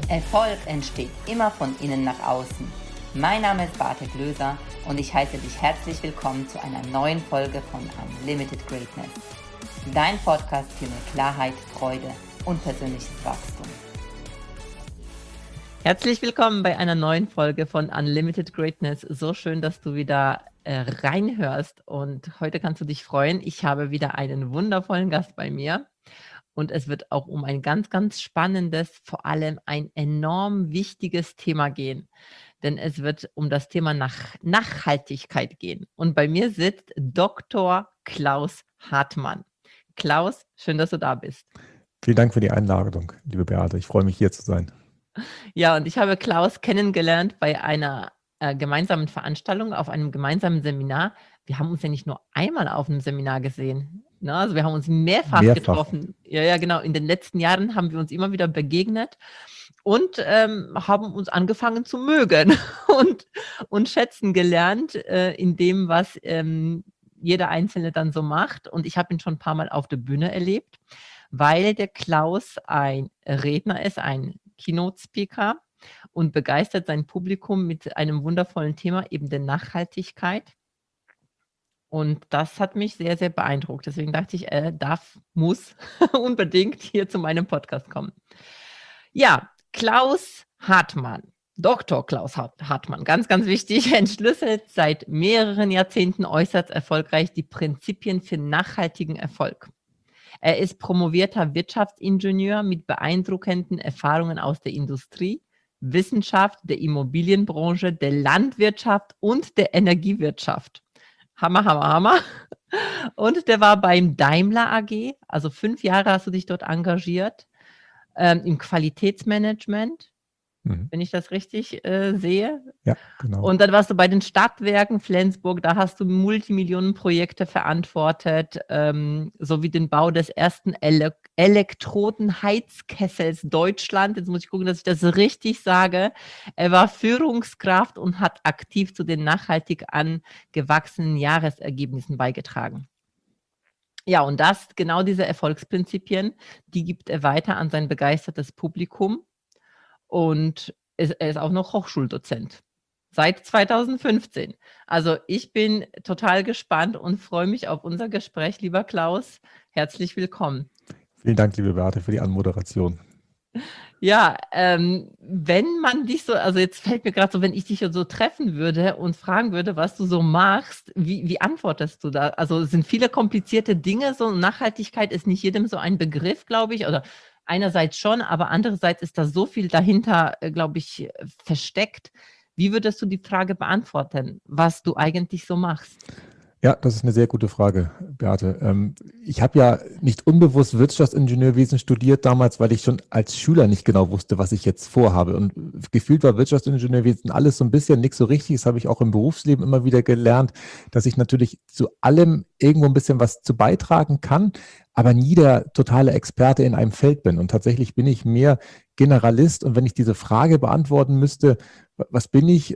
Erfolg entsteht immer von innen nach außen. Mein Name ist Bartek Löser und ich heiße dich herzlich willkommen zu einer neuen Folge von Unlimited Greatness. Dein Podcast für mehr Klarheit, Freude und persönliches Wachstum. Herzlich willkommen bei einer neuen Folge von Unlimited Greatness. So schön, dass du wieder reinhörst und heute kannst du dich freuen. Ich habe wieder einen wundervollen Gast bei mir. Und es wird auch um ein ganz, ganz spannendes, vor allem ein enorm wichtiges Thema gehen. Denn es wird um das Thema Nachhaltigkeit gehen. Und bei mir sitzt Dr. Klaus Hartmann. Klaus, schön, dass du da bist. Vielen Dank für die Einladung, liebe Beate. Ich freue mich, hier zu sein. Ja, und ich habe Klaus kennengelernt bei einer gemeinsamen Veranstaltung, auf einem gemeinsamen Seminar. Wir haben uns ja nicht nur einmal auf einem Seminar gesehen. Ne? Also wir haben uns mehrfach getroffen. Ja, genau. In den letzten Jahren haben wir uns immer wieder begegnet und haben uns angefangen zu mögen und schätzen gelernt in dem, was jeder Einzelne dann so macht. Und ich habe ihn schon ein paar Mal auf der Bühne erlebt, weil der Klaus ein Redner ist, ein Keynote-Speaker und begeistert sein Publikum mit einem wundervollen Thema, eben der Nachhaltigkeit. Und das hat mich sehr, sehr beeindruckt. Deswegen dachte ich, muss unbedingt hier zu meinem Podcast kommen. Ja, Klaus Hartmann, Dr. Klaus Hartmann, ganz, ganz wichtig, entschlüsselt seit mehreren Jahrzehnten äußerst erfolgreich die Prinzipien für nachhaltigen Erfolg. Er ist promovierter Wirtschaftsingenieur mit beeindruckenden Erfahrungen aus der Industrie, Wissenschaft, der Immobilienbranche, der Landwirtschaft und der Energiewirtschaft. Hammer, Hammer, Hammer. Und der war beim Daimler AG, also 5 Jahre hast du dich dort engagiert, im Qualitätsmanagement, wenn ich das richtig sehe. Ja, genau. Und dann warst du bei den Stadtwerken Flensburg, da hast du Multimillionenprojekte verantwortet, sowie den Bau des ersten Elektrodenheizkessels Deutschland. Jetzt muss ich gucken, dass ich das richtig sage. Er war Führungskraft und hat aktiv zu den nachhaltig angewachsenen Jahresergebnissen beigetragen. Ja, und genau diese Erfolgsprinzipien, die gibt er weiter an sein begeistertes Publikum. Und er ist auch noch Hochschuldozent seit 2015. Also ich bin total gespannt und freue mich auf unser Gespräch. Lieber Klaus, herzlich willkommen. Vielen Dank, liebe Beate, für die Anmoderation. Ja, wenn man dich so, also jetzt fällt mir gerade so, wenn ich dich so treffen würde und fragen würde, was du so machst, wie antwortest du da? Also es sind viele komplizierte Dinge, so Nachhaltigkeit ist nicht jedem so ein Begriff, glaube ich, oder einerseits schon, aber andererseits ist da so viel dahinter, glaube ich, versteckt. Wie würdest du die Frage beantworten, was du eigentlich so machst? Ja, das ist eine sehr gute Frage, Beate. Ich habe ja nicht unbewusst Wirtschaftsingenieurwesen studiert damals, weil ich schon als Schüler nicht genau wusste, was ich jetzt vorhabe. Und gefühlt war Wirtschaftsingenieurwesen alles so ein bisschen nicht so richtig. Das habe ich auch im Berufsleben immer wieder gelernt, dass ich natürlich zu allem irgendwo ein bisschen was zu beitragen kann, aber nie der totale Experte in einem Feld bin. Und tatsächlich bin ich mehr Generalist. Und wenn ich diese Frage beantworten müsste, was bin ich,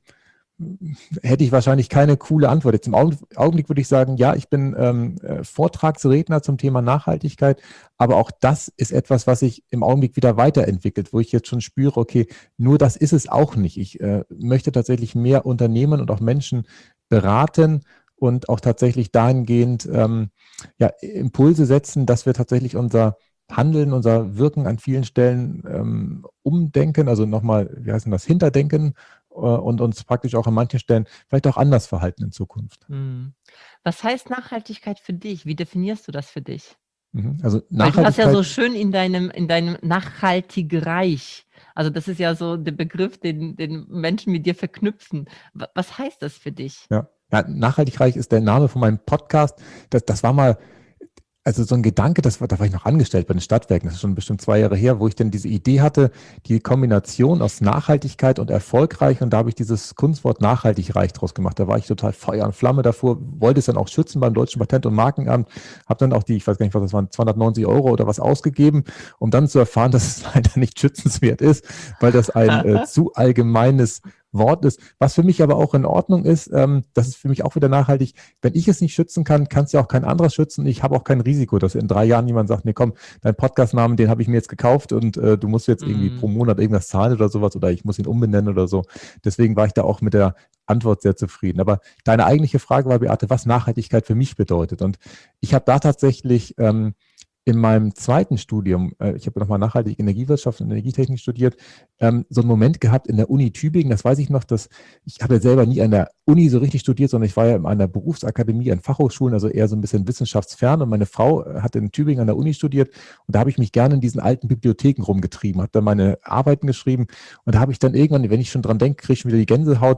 hätte ich wahrscheinlich keine coole Antwort. Jetzt im Augenblick würde ich sagen, ja, ich bin Vortragsredner zum Thema Nachhaltigkeit, aber auch das ist etwas, was sich im Augenblick wieder weiterentwickelt, wo ich jetzt schon spüre, okay, nur das ist es auch nicht. Ich möchte tatsächlich mehr Unternehmen und auch Menschen beraten und auch tatsächlich dahingehend Impulse setzen, dass wir tatsächlich unser Handeln, unser Wirken an vielen Stellen umdenken, also nochmal, wie heißt denn das, hinterdenken und uns praktisch auch an manchen Stellen vielleicht auch anders verhalten in Zukunft. Was heißt Nachhaltigkeit für dich? Wie definierst du das für dich? Also Weil du hast ja so schön in deinem Nachhaltigreich, also das ist ja so der Begriff, den Menschen mit dir verknüpfen. Was heißt das für dich? Ja, Nachhaltigreich ist der Name von meinem Podcast. Das war mal, also so ein Gedanke, da war ich noch angestellt bei den Stadtwerken, das ist schon bestimmt 2 Jahre her, wo ich dann diese Idee hatte, die Kombination aus Nachhaltigkeit und erfolgreich, und da habe ich dieses Kunstwort nachhaltigreich draus gemacht. Da war ich total Feuer und Flamme davor, wollte es dann auch schützen beim Deutschen Patent- und Markenamt, habe dann auch ich weiß gar nicht, was das waren, 290 € oder was ausgegeben, um dann zu erfahren, dass es leider nicht schützenswert ist, weil das ein zu allgemeines Wort ist. Was für mich aber auch in Ordnung ist, das ist für mich auch wieder nachhaltig. Wenn ich es nicht schützen kann, kann es ja auch kein anderer schützen. Ich habe auch kein Risiko, dass in 3 Jahren jemand sagt, nee, komm, dein Podcast-Namen, den habe ich mir jetzt gekauft und du musst jetzt irgendwie pro Monat irgendwas zahlen oder sowas oder ich muss ihn umbenennen oder so. Deswegen war ich da auch mit der Antwort sehr zufrieden. Aber deine eigentliche Frage war, Beate, was Nachhaltigkeit für mich bedeutet. Und ich habe da tatsächlich in meinem zweiten Studium, ich habe nochmal nachhaltige Energiewirtschaft und Energietechnik studiert, so einen Moment gehabt in der Uni Tübingen, das weiß ich noch, dass ich habe ja selber nie an der Uni so richtig studiert, sondern ich war ja in einer Berufsakademie an Fachhochschulen, also eher so ein bisschen wissenschaftsfern und meine Frau hat in Tübingen an der Uni studiert und da habe ich mich gerne in diesen alten Bibliotheken rumgetrieben, habe da meine Arbeiten geschrieben und da habe ich dann irgendwann, wenn ich schon dran denke, kriege ich schon wieder die Gänsehaut,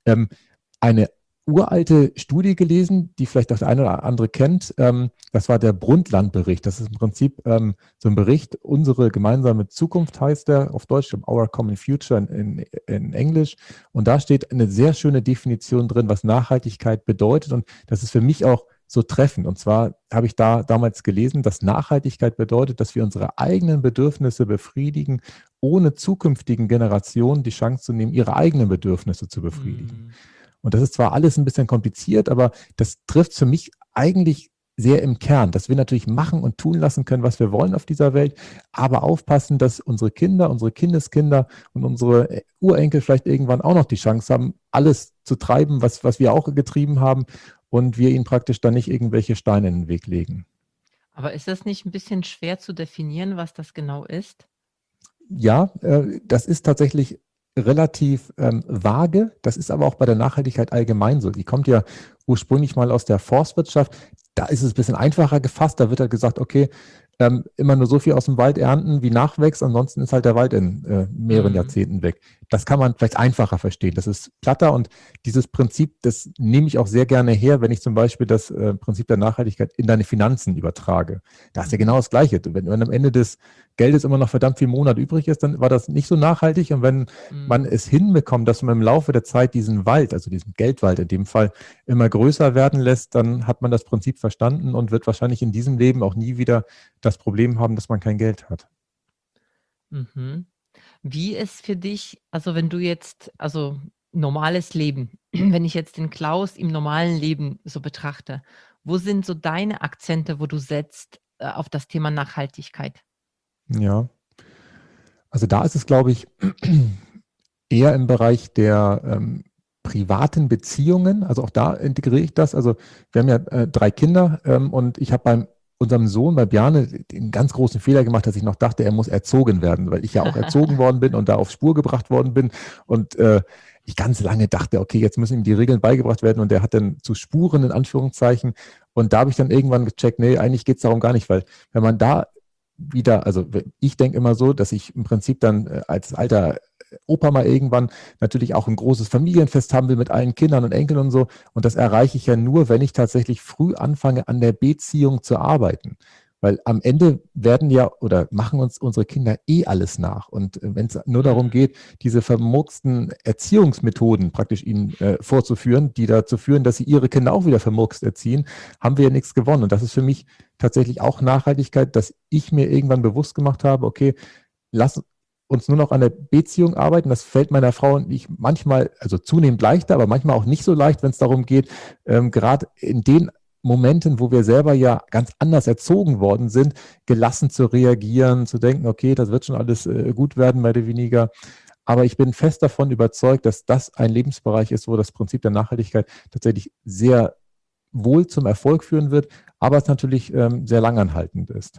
eine uralte Studie gelesen, die vielleicht auch der eine oder andere kennt. Das war der Brundtland-Bericht. Das ist im Prinzip so ein Bericht, unsere gemeinsame Zukunft heißt der, auf Deutsch, Our Common Future in Englisch. Und da steht eine sehr schöne Definition drin, was Nachhaltigkeit bedeutet. Und das ist für mich auch so treffend. Und zwar habe ich da damals gelesen, dass Nachhaltigkeit bedeutet, dass wir unsere eigenen Bedürfnisse befriedigen, ohne zukünftigen Generationen die Chance zu nehmen, ihre eigenen Bedürfnisse zu befriedigen. Und das ist zwar alles ein bisschen kompliziert, aber das trifft für mich eigentlich sehr im Kern, dass wir natürlich machen und tun lassen können, was wir wollen auf dieser Welt, aber aufpassen, dass unsere Kinder, unsere Kindeskinder und unsere Urenkel vielleicht irgendwann auch noch die Chance haben, alles zu treiben, was wir auch getrieben haben und wir ihnen praktisch dann nicht irgendwelche Steine in den Weg legen. Aber ist das nicht ein bisschen schwer zu definieren, was das genau ist? Ja, das ist tatsächlich relativ vage. Das ist aber auch bei der Nachhaltigkeit allgemein so. Die kommt ja ursprünglich mal aus der Forstwirtschaft. Da ist es ein bisschen einfacher gefasst. Da wird halt gesagt, okay, immer nur so viel aus dem Wald ernten, wie nachwächst. Ansonsten ist halt der Wald in mehreren Jahrzehnten weg. Das kann man vielleicht einfacher verstehen. Das ist platter und dieses Prinzip, das nehme ich auch sehr gerne her, wenn ich zum Beispiel das Prinzip der Nachhaltigkeit in deine Finanzen übertrage. Da ist ja genau das Gleiche. Wenn am Ende des Geldes immer noch verdammt viel Monat übrig ist, dann war das nicht so nachhaltig. Und wenn man es hinbekommt, dass man im Laufe der Zeit diesen Wald, also diesen Geldwald in dem Fall, immer größer werden lässt, dann hat man das Prinzip verstanden und wird wahrscheinlich in diesem Leben auch nie wieder das Problem haben, dass man kein Geld hat. Mhm. Wie ist für dich, also wenn du jetzt, also normales Leben, wenn ich jetzt den Klaus im normalen Leben so betrachte, wo sind so deine Akzente, wo du setzt auf das Thema Nachhaltigkeit? Ja, also da ist es, glaube ich, eher im Bereich der privaten Beziehungen. Also auch da integriere ich das. Also wir haben ja 3 Kinder und ich habe bei unserem Sohn, bei Bjarne, den ganz großen Fehler gemacht, dass ich noch dachte, er muss erzogen werden, weil ich ja auch erzogen worden bin und da auf Spur gebracht worden bin. Und ich ganz lange dachte, okay, jetzt müssen ihm die Regeln beigebracht werden und der hat dann zu Spuren in Anführungszeichen. Und da habe ich dann irgendwann gecheckt, nee, eigentlich geht es darum gar nicht, weil wenn man da wieder, also ich denke immer so, dass ich im Prinzip dann als alter Opa mal irgendwann natürlich auch ein großes Familienfest haben will mit allen Kindern und Enkeln und so. Und das erreiche ich ja nur, wenn ich tatsächlich früh anfange, an der Beziehung zu arbeiten. Weil am Ende werden ja oder machen uns unsere Kinder alles nach. Und wenn es nur darum geht, diese vermurksten Erziehungsmethoden praktisch ihnen vorzuführen, die dazu führen, dass sie ihre Kinder auch wieder vermurkst erziehen, haben wir ja nichts gewonnen. Und das ist für mich tatsächlich auch Nachhaltigkeit, dass ich mir irgendwann bewusst gemacht habe, okay, lass uns nur noch an der Beziehung arbeiten. Das fällt meiner Frau und ich manchmal, also zunehmend leichter, aber manchmal auch nicht so leicht, wenn es darum geht, gerade in den Momenten, wo wir selber ja ganz anders erzogen worden sind, gelassen zu reagieren, zu denken, okay, das wird schon alles gut werden, mehr oder weniger. Aber ich bin fest davon überzeugt, dass das ein Lebensbereich ist, wo das Prinzip der Nachhaltigkeit tatsächlich sehr wohl zum Erfolg führen wird, aber es natürlich sehr langanhaltend ist.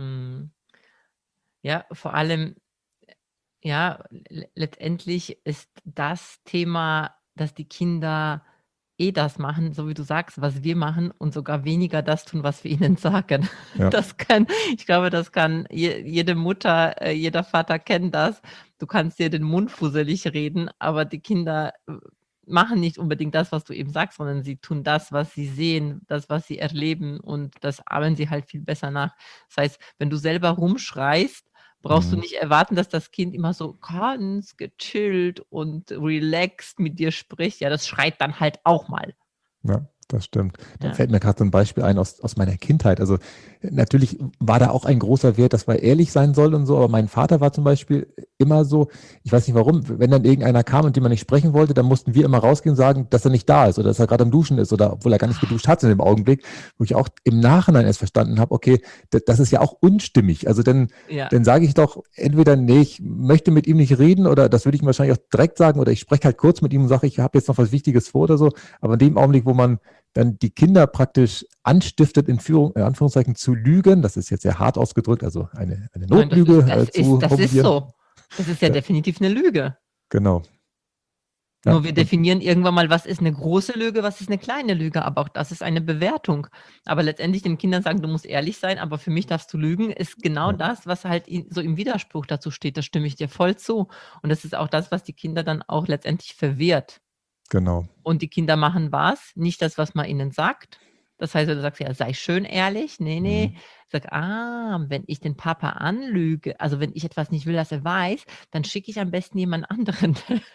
Ja, vor allem, ja, letztendlich ist das Thema, dass die Kinder das machen, so wie du sagst, was wir machen und sogar weniger das tun, was wir ihnen sagen. Ja. Ich glaube, das kann jede Mutter, jeder Vater kennt das. Du kannst dir den Mund fusselig reden, aber die Kinder machen nicht unbedingt das, was du eben sagst, sondern sie tun das, was sie sehen, das, was sie erleben und das ahmen sie halt viel besser nach. Das heißt, wenn du selber rumschreist, brauchst du nicht erwarten, dass das Kind immer so ganz gechillt und relaxed mit dir spricht. Ja, das schreit dann halt auch mal. Ja. Das stimmt. Da Ja. fällt mir gerade so ein Beispiel ein aus meiner Kindheit. Also natürlich war da auch ein großer Wert, dass man ehrlich sein soll und so, aber mein Vater war zum Beispiel immer so, ich weiß nicht warum, wenn dann irgendeiner kam und den man nicht sprechen wollte, dann mussten wir immer rausgehen und sagen, dass er nicht da ist oder dass er gerade am Duschen ist oder obwohl er gar nicht geduscht hat in dem Augenblick, wo ich auch im Nachhinein erst verstanden habe, okay, das ist ja auch unstimmig. Also Ja. dann sage ich doch entweder, nee, ich möchte mit ihm nicht reden oder das würde ich ihm wahrscheinlich auch direkt sagen oder ich spreche halt kurz mit ihm und sage, ich habe jetzt noch was Wichtiges vor oder so, aber in dem Augenblick, wo man dann die Kinder praktisch anstiftet, in Anführungszeichen zu lügen. Das ist jetzt sehr hart ausgedrückt, also eine Nein, Notlüge zu das ist formulieren. so. Das ist ja Ja, definitiv eine Lüge. genau. Ja, Nur wir definieren irgendwann mal, was ist eine große Lüge, was ist eine kleine Lüge, aber auch das ist eine Bewertung. Aber letztendlich den Kindern sagen, du musst ehrlich sein, aber für mich darfst du lügen, ist genau ja, das, was halt so im Widerspruch dazu steht. Da stimme ich dir voll zu. Und das ist auch das, was die Kinder dann auch letztendlich verwirrt. genau. Und die Kinder machen was? Nicht das, was man ihnen sagt. Das heißt, du sagst ja, sei schön ehrlich. Nee, nee. Mhm. Sag, wenn ich den Papa anlüge, also wenn ich etwas nicht will, dass er weiß, dann schicke ich am besten jemand anderen,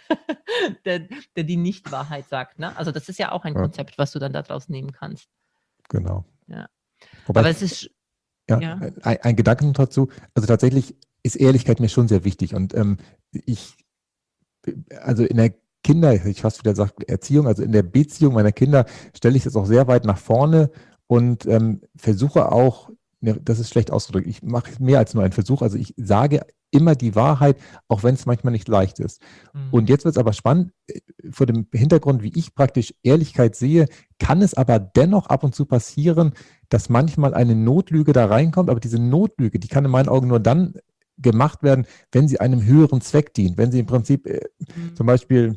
der die Nicht-Wahrheit sagt. Ne? Also das ist ja auch ein Ja, Konzept, was du dann daraus nehmen kannst. genau. Ja. Wobei, Aber es ist, ja, ja. ein Gedanke noch dazu. Also tatsächlich ist Ehrlichkeit mir schon sehr wichtig und ich, also in der ich fast wieder sage Erziehung, also in der Beziehung meiner Kinder stelle ich das auch sehr weit nach vorne und versuche auch, ne, das ist schlecht ausgedrückt, ich mache mehr als nur einen Versuch, also ich sage immer die Wahrheit, auch wenn es manchmal nicht leicht ist. Und Mhm. jetzt wird es aber spannend, vor dem Hintergrund, wie ich praktisch Ehrlichkeit sehe, kann es aber dennoch ab und zu passieren, dass manchmal eine Notlüge da reinkommt, aber diese Notlüge, die kann in meinen Augen nur dann gemacht werden, wenn sie einem höheren Zweck dient, wenn sie im Prinzip zum Mhm. Beispiel,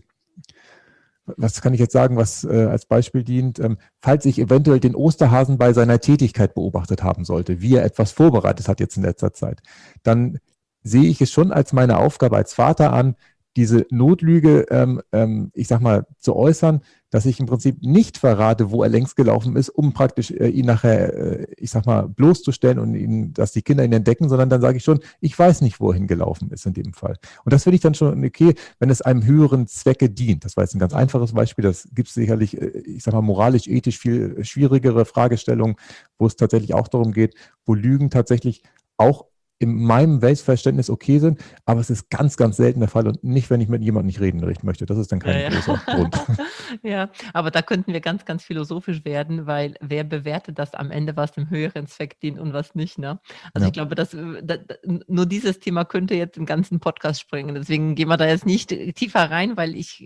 was kann ich jetzt sagen, was als Beispiel dient, falls ich eventuell den Osterhasen bei seiner Tätigkeit beobachtet haben sollte, wie er etwas vorbereitet hat jetzt in letzter Zeit, dann sehe ich es schon als meine Aufgabe als Vater an, diese Notlüge, ich sag mal, zu äußern, dass ich im Prinzip nicht verrate, wo er längst gelaufen ist, um praktisch ihn nachher, ich sag mal, bloßzustellen und ihn, dass die Kinder ihn entdecken, sondern dann sage ich schon, ich weiß nicht, wo er hingelaufen ist in dem Fall. Und das finde ich dann schon okay, wenn es einem höheren Zwecke dient. Das war jetzt ein ganz Mhm. einfaches Beispiel. Das gibt es sicherlich, ich sag mal, moralisch, ethisch viel schwierigere Fragestellungen, wo es tatsächlich auch darum geht, wo Lügen tatsächlich auch in meinem Weltverständnis okay sind, aber es ist ganz, ganz selten der Fall und nicht, wenn ich mit jemandem nicht reden möchte. Das ist dann Ja, kein ja. großer Grund. Ja, aber da könnten wir ganz, ganz philosophisch werden, weil wer bewertet das am Ende, was dem höheren Zweck dient und was nicht, ne? Also, ich Ja, glaube, dass, nur dieses Thema könnte jetzt den ganzen Podcast sprengen. Deswegen gehen wir da jetzt nicht tiefer rein,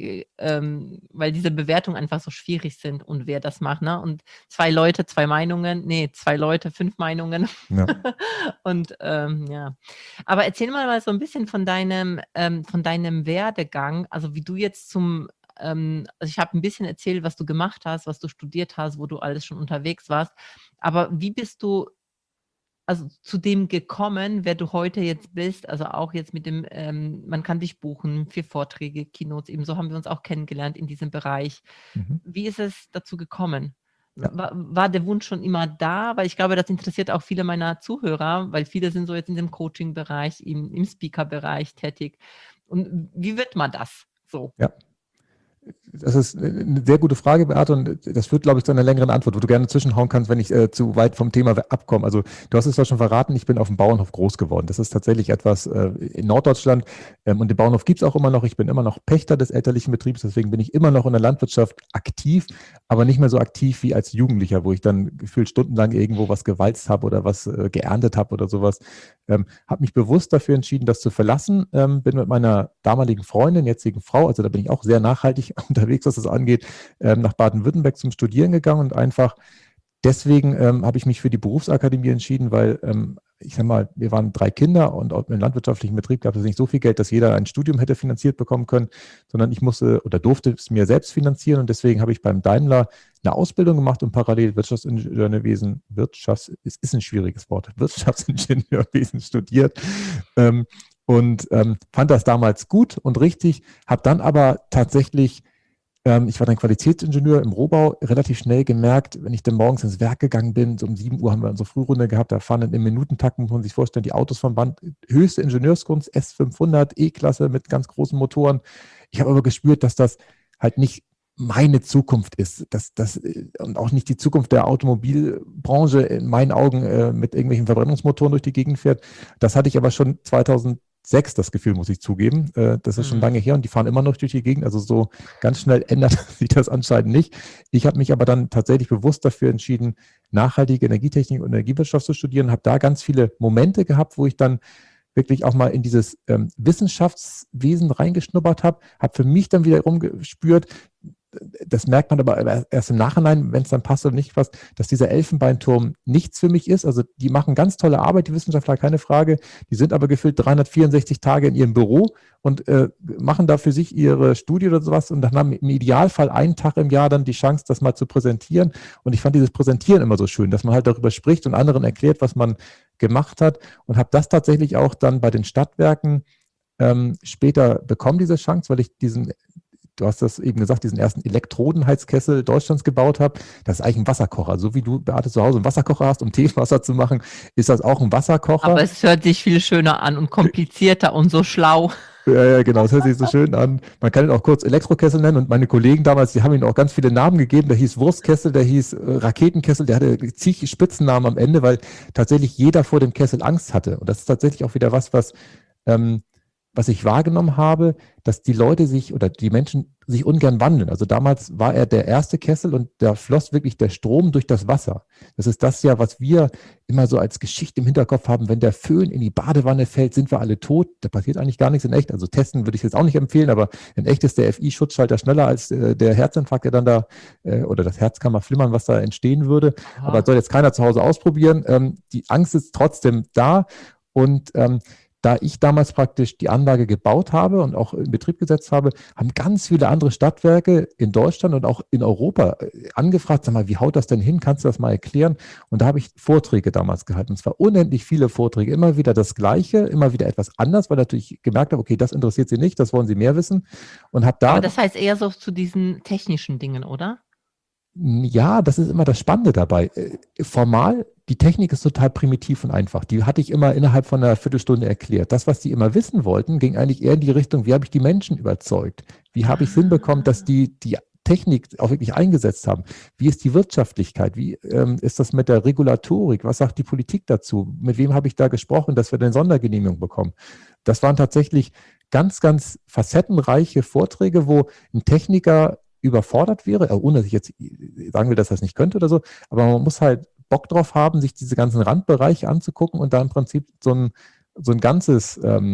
weil diese Bewertungen einfach so schwierig sind und wer das macht, ne? Und 2 Leute, 2 Meinungen, ne, 2 Leute, 5 Meinungen. ja. Und, ja. Aber erzähl mal so ein bisschen von deinem Werdegang, also wie du jetzt also ich habe ein bisschen erzählt, was du gemacht hast, was du studiert hast, wo du alles schon unterwegs warst. Aber wie bist du also zu dem gekommen, wer du heute jetzt bist? Also auch jetzt mit dem, man kann dich buchen für Vorträge, Keynotes, ebenso haben wir uns auch kennengelernt in diesem Bereich. Mhm. Wie ist es dazu gekommen? Ja. War der Wunsch schon immer da? Weil ich glaube, das interessiert auch viele meiner Zuhörer, weil viele sind so jetzt in dem Coaching-Bereich, im Speaker-Bereich tätig. Und wie wird man das so? Ja. Das ist eine sehr gute Frage, Beate, und das führt, glaube ich, zu einer längeren Antwort, wo du gerne zwischenhauen kannst, wenn ich zu weit vom Thema abkomme. Also du hast es ja schon verraten, ich bin auf dem Bauernhof groß geworden. Das ist tatsächlich etwas in Norddeutschland und den Bauernhof gibt es auch immer noch. Ich bin immer noch Pächter des elterlichen Betriebs, deswegen bin ich immer noch in der Landwirtschaft aktiv, aber nicht mehr so aktiv wie als Jugendlicher, wo ich dann gefühlt stundenlang irgendwo was gewalzt habe oder was geerntet habe oder sowas. Habe mich bewusst dafür entschieden, das zu verlassen. Bin mit meiner damaligen Freundin, jetzigen Frau, also da bin ich auch sehr nachhaltig unterwegs, was das angeht, nach Baden-Württemberg zum Studieren gegangen und einfach deswegen habe ich mich für die Berufsakademie entschieden, weil ich sag mal, wir waren 3 Kinder und im landwirtschaftlichen Betrieb gab es nicht so viel Geld, dass jeder ein Studium hätte finanziert bekommen können, sondern ich musste oder durfte es mir selbst finanzieren und deswegen habe ich beim Daimler eine Ausbildung gemacht und parallel Wirtschaftsingenieurwesen, es ist ein schwieriges Wort, Wirtschaftsingenieurwesen studiert. Fand das damals gut und richtig, habe dann aber tatsächlich ich war dann Qualitätsingenieur im Rohbau, relativ schnell gemerkt, wenn ich dann morgens ins Werk gegangen bin, so um 7 Uhr haben wir unsere Frührunde gehabt, da fahren dann im Minutentakt, muss man sich vorstellen, die Autos vom Band, höchste Ingenieurskunst, S500, E-Klasse mit ganz großen Motoren. Ich habe aber gespürt, dass das halt nicht meine Zukunft ist. Und auch nicht die Zukunft der Automobilbranche in meinen Augen mit irgendwelchen Verbrennungsmotoren durch die Gegend fährt. Das hatte ich aber schon 2006 das Gefühl, muss ich zugeben. Das ist schon lange her und die fahren immer noch durch die Gegend. Also so ganz schnell ändert sich das anscheinend nicht. Ich habe mich aber dann tatsächlich bewusst dafür entschieden, nachhaltige Energietechnik und Energiewirtschaft zu studieren, habe da ganz viele Momente gehabt, wo ich dann wirklich auch mal in dieses Wissenschaftswesen reingeschnuppert habe für mich dann wiederum gespürt, das merkt man aber erst im Nachhinein, wenn es dann passt oder nicht passt, dass dieser Elfenbeinturm nichts für mich ist. Also die machen ganz tolle Arbeit, die Wissenschaftler, keine Frage. Die sind aber gefühlt 364 Tage in ihrem Büro und machen da für sich ihre Studie oder sowas und dann haben im Idealfall einen Tag im Jahr dann die Chance, das mal zu präsentieren. Und ich fand dieses Präsentieren immer so schön, dass man halt darüber spricht und anderen erklärt, was man gemacht hat und habe das tatsächlich auch dann bei den Stadtwerken später bekommen, diese Chance, weil ich du hast das eben gesagt, diesen ersten Elektrodenheizkessel Deutschlands gebaut habe. Das ist eigentlich ein Wasserkocher. So wie du, Beate, zu Hause einen Wasserkocher hast, um Teewasser zu machen, ist das auch ein Wasserkocher. Aber es hört sich viel schöner an und komplizierter und so schlau. Ja, genau, das hört sich so schön an. Man kann ihn auch kurz Elektrokessel nennen und meine Kollegen damals, die haben ihm auch ganz viele Namen gegeben. Der hieß Wurstkessel, der hieß Raketenkessel, der hatte zig Spitzennamen am Ende, weil tatsächlich jeder vor dem Kessel Angst hatte. Und das ist tatsächlich auch wieder was ich wahrgenommen habe, dass die Leute die Menschen sich ungern wandeln. Also damals war er der erste Kessel und da floss wirklich der Strom durch das Wasser. Das ist das ja, was wir immer so als Geschichte im Hinterkopf haben. Wenn der Föhn in die Badewanne fällt, sind wir alle tot. Da passiert eigentlich gar nichts in echt. Also testen würde ich jetzt auch nicht empfehlen, aber in echt ist der FI-Schutzschalter schneller als der Herzinfarkt, der dann da, oder das Herzkammerflimmern, was da entstehen würde. Aha. Aber das soll jetzt keiner zu Hause ausprobieren. Die Angst ist trotzdem da und da ich damals praktisch die Anlage gebaut habe und auch in Betrieb gesetzt habe, haben ganz viele andere Stadtwerke in Deutschland und auch in Europa angefragt, sag mal, wie haut das denn hin? Kannst du das mal erklären? Und da habe ich Vorträge damals gehalten. Und zwar unendlich viele Vorträge, immer wieder das Gleiche, immer wieder etwas anders, weil natürlich gemerkt habe, okay, das interessiert Sie nicht, das wollen Sie mehr wissen. Und habe da. Aber das heißt eher so zu diesen technischen Dingen, oder? Ja, das ist immer das Spannende dabei. Formal, die Technik ist total primitiv und einfach. Die hatte ich immer innerhalb von einer Viertelstunde erklärt. Das, was die immer wissen wollten, ging eigentlich eher in die Richtung, wie habe ich die Menschen überzeugt? Wie habe ich es hinbekommen, dass die Technik auch wirklich eingesetzt haben? Wie ist die Wirtschaftlichkeit? Wie ist das mit der Regulatorik? Was sagt die Politik dazu? Mit wem habe ich da gesprochen, dass wir eine Sondergenehmigung bekommen? Das waren tatsächlich ganz, ganz facettenreiche Vorträge, wo ein Techniker überfordert wäre, ohne dass ich jetzt sagen will, dass er es nicht könnte oder so, aber man muss halt Bock drauf haben, sich diese ganzen Randbereiche anzugucken und da im Prinzip so ein ganzes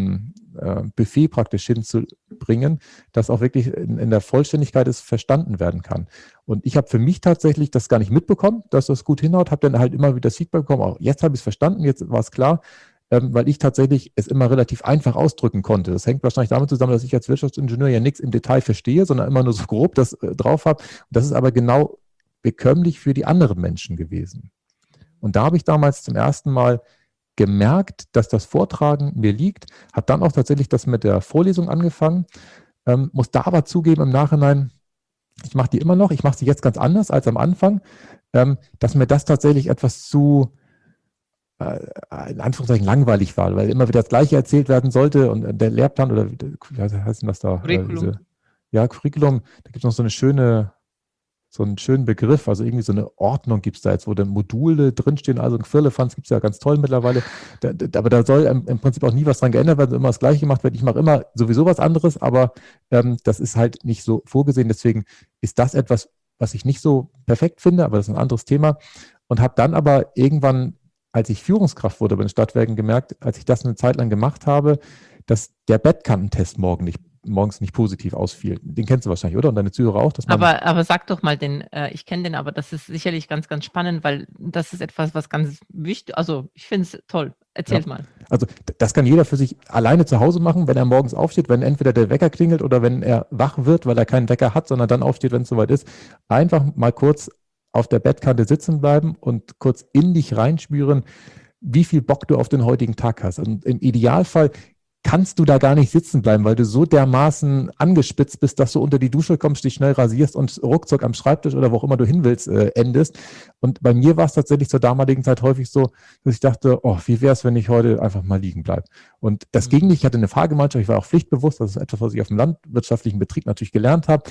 Buffet praktisch hinzubringen, das auch wirklich in der Vollständigkeit verstanden werden kann. Und ich habe für mich tatsächlich das gar nicht mitbekommen, dass das gut hinhaut, habe dann halt immer wieder das Feedback bekommen, auch jetzt habe ich es verstanden, jetzt war es klar, weil ich tatsächlich es immer relativ einfach ausdrücken konnte. Das hängt wahrscheinlich damit zusammen, dass ich als Wirtschaftsingenieur ja nichts im Detail verstehe, sondern immer nur so grob das drauf habe. Das ist aber genau bekömmlich für die anderen Menschen gewesen. Und da habe ich damals zum ersten Mal gemerkt, dass das Vortragen mir liegt, habe dann auch tatsächlich das mit der Vorlesung angefangen, muss da aber zugeben im Nachhinein, ich mache die immer noch, ich mache sie jetzt ganz anders als am Anfang, dass mir das tatsächlich etwas zu in Anführungszeichen langweilig war, weil immer wieder das Gleiche erzählt werden sollte und der Lehrplan oder wie heißt denn das da? Curriculum. Curriculum, da gibt es noch so einen schönen Begriff, also irgendwie so eine Ordnung gibt es da jetzt, wo dann Module drinstehen, also ein Firlefanz gibt es ja ganz toll mittlerweile, aber da soll im Prinzip auch nie was dran geändert werden, immer das Gleiche gemacht wird. Ich mache immer sowieso was anderes, aber das ist halt nicht so vorgesehen, deswegen ist das etwas, was ich nicht so perfekt finde, aber das ist ein anderes Thema und habe dann aber irgendwann, als ich Führungskraft wurde bei den Stadtwerken, gemerkt, als ich das eine Zeit lang gemacht habe, dass der Bettkantentest morgens nicht positiv ausfiel. Den kennst du wahrscheinlich, oder? Und deine Zuhörer auch? Aber sag doch mal ich kenne den, aber das ist sicherlich ganz, ganz spannend, weil das ist etwas, was ganz wichtig, also ich finde es toll. Erzähl mal. Also das kann jeder für sich alleine zu Hause machen, wenn er morgens aufsteht, wenn entweder der Wecker klingelt oder wenn er wach wird, weil er keinen Wecker hat, sondern dann aufsteht, wenn es soweit ist. Einfach mal kurz auf der Bettkante sitzen bleiben und kurz in dich reinspüren, wie viel Bock du auf den heutigen Tag hast. Und im Idealfall kannst du da gar nicht sitzen bleiben, weil du so dermaßen angespitzt bist, dass du unter die Dusche kommst, dich schnell rasierst und ruckzuck am Schreibtisch oder wo auch immer du hin willst, endest. Und bei mir war es tatsächlich zur damaligen Zeit häufig so, dass ich dachte, oh, wie wäre es, wenn ich heute einfach mal liegen bleibe. Und das ging nicht. Ich hatte eine Fahrgemeinschaft, ich war auch pflichtbewusst, das ist etwas, was ich auf dem landwirtschaftlichen Betrieb natürlich gelernt habe.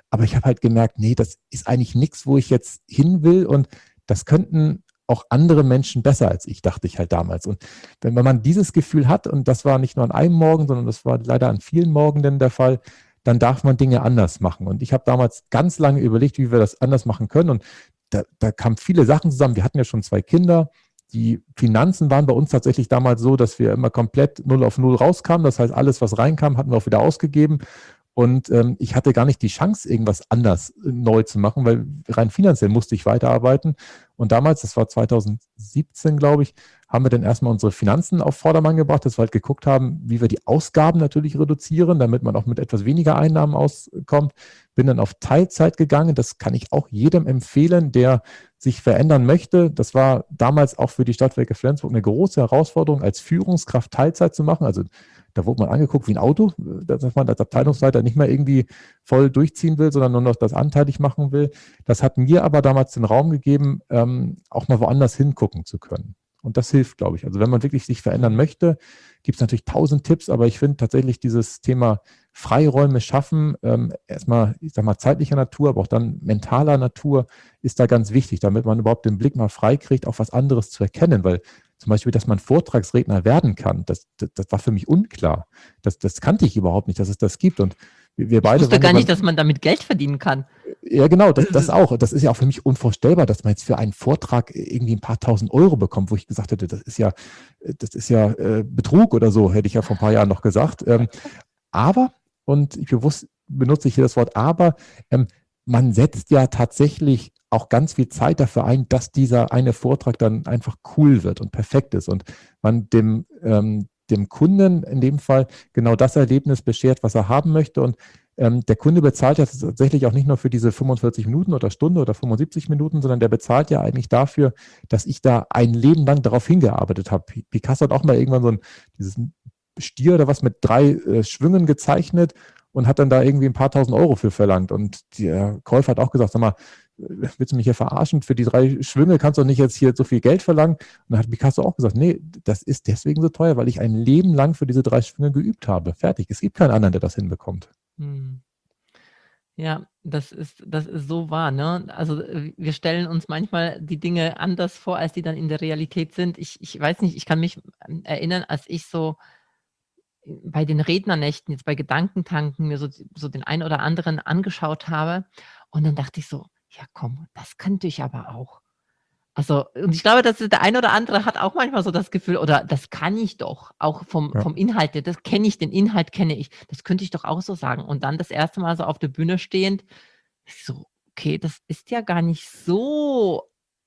Aber ich habe halt gemerkt, nee, das ist eigentlich nichts, wo ich jetzt hin will und das könnten auch andere Menschen besser als ich, dachte ich halt damals. Und wenn man dieses Gefühl hat, und das war nicht nur an einem Morgen, sondern das war leider an vielen Morgenen der Fall, dann darf man Dinge anders machen. Und ich habe damals ganz lange überlegt, wie wir das anders machen können. Und da kamen viele Sachen zusammen. Wir hatten ja schon 2 Kinder. Die Finanzen waren bei uns tatsächlich damals so, dass wir immer komplett 0 auf 0 rauskamen. Das heißt, alles, was reinkam, hatten wir auch wieder ausgegeben. Und ich hatte gar nicht die Chance, irgendwas anders neu zu machen, weil rein finanziell musste ich weiterarbeiten. Und damals, das war 2017, glaube ich, haben wir dann erstmal unsere Finanzen auf Vordermann gebracht, dass wir halt geguckt haben, wie wir die Ausgaben natürlich reduzieren, damit man auch mit etwas weniger Einnahmen auskommt. Bin dann auf Teilzeit gegangen. Das kann ich auch jedem empfehlen, der sich verändern möchte. Das war damals auch für die Stadtwerke Flensburg eine große Herausforderung, als Führungskraft Teilzeit zu machen. Also da wurde man angeguckt wie ein Auto, dass man als Abteilungsleiter nicht mehr irgendwie voll durchziehen will, sondern nur noch das anteilig machen will. Das hat mir aber damals den Raum gegeben, auch mal woanders hingucken zu können. Und das hilft, glaube ich. Also wenn man wirklich sich verändern möchte, gibt es natürlich 1000 Tipps, aber ich finde tatsächlich dieses Thema Freiräume schaffen, erstmal, ich sag mal, zeitlicher Natur, aber auch dann mentaler Natur, ist da ganz wichtig, damit man überhaupt den Blick mal frei kriegt, auch was anderes zu erkennen, weil zum Beispiel, dass man Vortragsredner werden kann, das war für mich unklar. Das kannte ich überhaupt nicht, dass es das gibt. Und wir beide. Ich wusste gar nicht, dass man damit Geld verdienen kann. Ja, genau, das auch. Das ist ja auch für mich unvorstellbar, dass man jetzt für einen Vortrag irgendwie ein paar tausend Euro bekommt, wo ich gesagt hätte, das ist ja Betrug oder so, hätte ich ja vor ein paar Jahren noch gesagt. Aber, und ich bewusst benutze ich hier das Wort aber, man setzt ja tatsächlich auch ganz viel Zeit dafür ein, dass dieser eine Vortrag dann einfach cool wird und perfekt ist und man dem Kunden in dem Fall genau das Erlebnis beschert, was er haben möchte. Und der Kunde bezahlt ja tatsächlich auch nicht nur für diese 45 Minuten oder Stunde oder 75 Minuten, sondern der bezahlt ja eigentlich dafür, dass ich da ein Leben lang darauf hingearbeitet habe. Picasso hat auch mal irgendwann dieses Stier oder was mit 3 Schwüngen gezeichnet und hat dann da irgendwie ein paar tausend Euro für verlangt. Und der Käufer hat auch gesagt, sag mal, willst du mich hier verarschen? Für die 3 Schwünge kannst du nicht jetzt hier so viel Geld verlangen. Und dann hat Picasso auch gesagt, nee, das ist deswegen so teuer, weil ich ein Leben lang für diese 3 Schwünge geübt habe. Fertig. Es gibt keinen anderen, der das hinbekommt. Ja, das ist so wahr, ne? Also wir stellen uns manchmal die Dinge anders vor, als die dann in der Realität sind. Ich weiß nicht, ich kann mich erinnern, als ich so bei den Rednernächten, jetzt bei Gedankentanken, mir so den einen oder anderen angeschaut habe und dann dachte ich so, ja komm, das könnte ich aber auch. Also, und ich glaube, dass der eine oder andere hat auch manchmal so das Gefühl, oder das kann ich doch, auch vom Inhalt her, das kenne ich, den Inhalt kenne ich, das könnte ich doch auch so sagen. Und dann das erste Mal so auf der Bühne stehend, so, okay, das ist ja gar nicht so,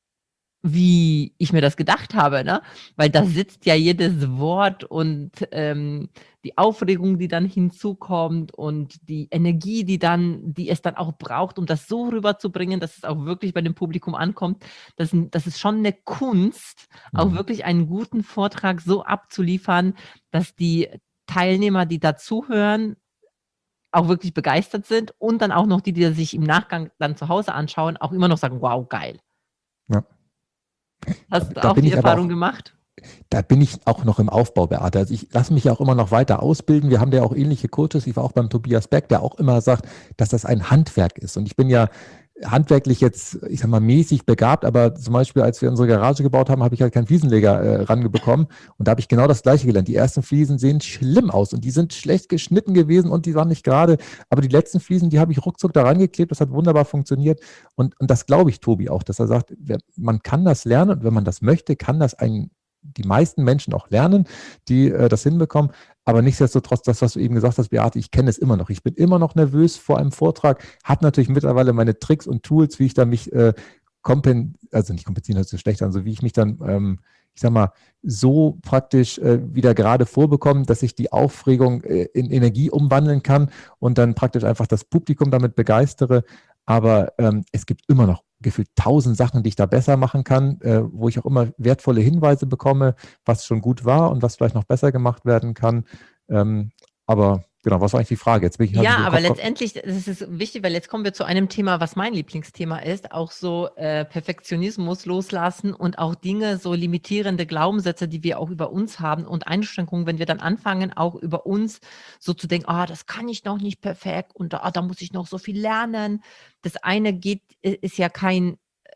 wie ich mir das gedacht habe, ne? Weil da sitzt ja jedes Wort und die Aufregung, die dann hinzukommt und die Energie, die es dann auch braucht, um das so rüberzubringen, dass es auch wirklich bei dem Publikum ankommt. Das ist schon eine Kunst, auch wirklich einen guten Vortrag so abzuliefern, dass die Teilnehmer, die dazuhören, auch wirklich begeistert sind und dann auch noch die sich im Nachgang dann zu Hause anschauen, auch immer noch sagen, wow, geil. Ja. Hast du auch die Erfahrung gemacht? Da bin ich auch noch im Aufbau, Beate. Also ich lasse mich ja auch immer noch weiter ausbilden. Wir haben ja auch ähnliche Coaches. Ich war auch beim Tobias Beck, der auch immer sagt, dass das ein Handwerk ist. Und ich bin ja handwerklich jetzt, ich sag mal, mäßig begabt, aber zum Beispiel, als wir unsere Garage gebaut haben, habe ich halt keinen Fliesenleger rangebekommen. Und da habe ich genau das Gleiche gelernt. Die ersten Fliesen sehen schlimm aus und die sind schlecht geschnitten gewesen und die waren nicht gerade. Aber die letzten Fliesen, die habe ich ruckzuck da rangeklebt. Das hat wunderbar funktioniert. Und das glaube ich Tobi auch, dass er sagt, man kann das lernen und wenn man das möchte, kann das die meisten Menschen auch lernen, die das hinbekommen. Aber nichtsdestotrotz, das, was du eben gesagt hast, Beate, ich kenne es immer noch. Ich bin immer noch nervös vor einem Vortrag, habe natürlich mittlerweile meine Tricks und Tools, wie ich dann mich also nicht kompensieren, hört sich schlecht an, also wie ich mich dann, ich sag mal, so praktisch wieder gerade vorbekomme, dass ich die Aufregung in Energie umwandeln kann und dann praktisch einfach das Publikum damit begeistere. Aber es gibt immer noch gefühlt 1000 Sachen, die ich da besser machen kann, wo ich auch immer wertvolle Hinweise bekomme, was schon gut war und was vielleicht noch besser gemacht werden kann. Aber Genau, was war eigentlich die Frage? Jetzt bin ich Ja, aber letztendlich, das ist wichtig, weil jetzt kommen wir zu einem Thema, was mein Lieblingsthema ist, auch so Perfektionismus loslassen und auch Dinge, so limitierende Glaubenssätze, die wir auch über uns haben und Einschränkungen, wenn wir dann anfangen, auch über uns so zu denken, das kann ich noch nicht perfekt und da muss ich noch so viel lernen. Das eine ist ja kein